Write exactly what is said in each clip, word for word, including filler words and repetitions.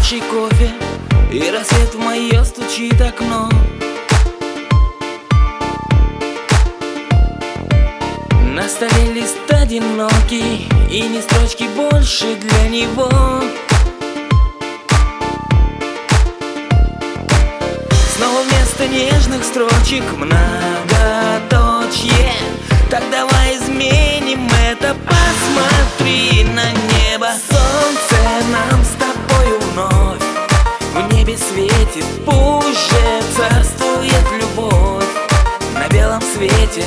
остывший кофе, и рассвет в мое стучит окно. На столе лист одинокий, и ни строчки больше для него. Снова вместо нежных строчек многоточие. Так давай изменим это, посмотри на небо. Солнце нам с тобою вновь в небе светит, пусть же царствует любовь на белом свете.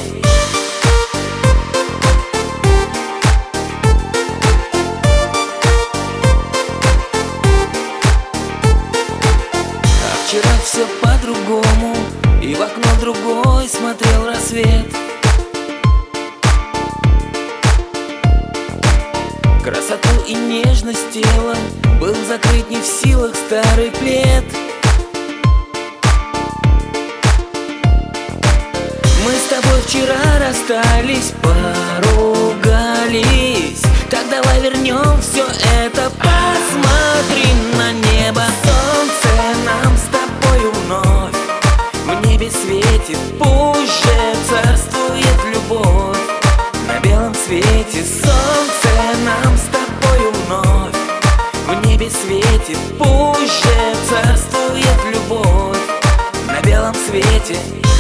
Вчера все по-другому, и в окно другой смотрел рассвет. Красоту и нежность тела был закрыть не в силах старый плед. Мы с тобой вчера расстались, поругались. Так давай вернем все это, посмотри на небо. Солнце нам с тобою вновь в небе светит, пусть же царствует любовь на белом свете. Солнце нам с тобою вновь в небе светит, пусть же царствует любовь на белом свете.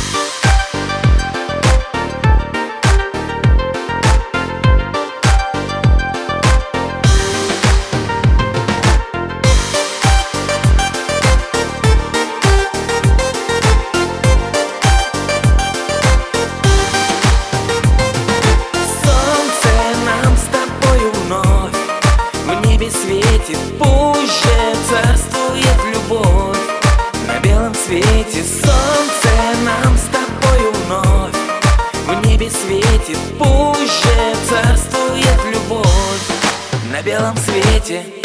Светит, пусть же царствует любовь на белом свете. Солнце нам с тобою вновь в небе светит, пусть же царствует любовь на белом свете.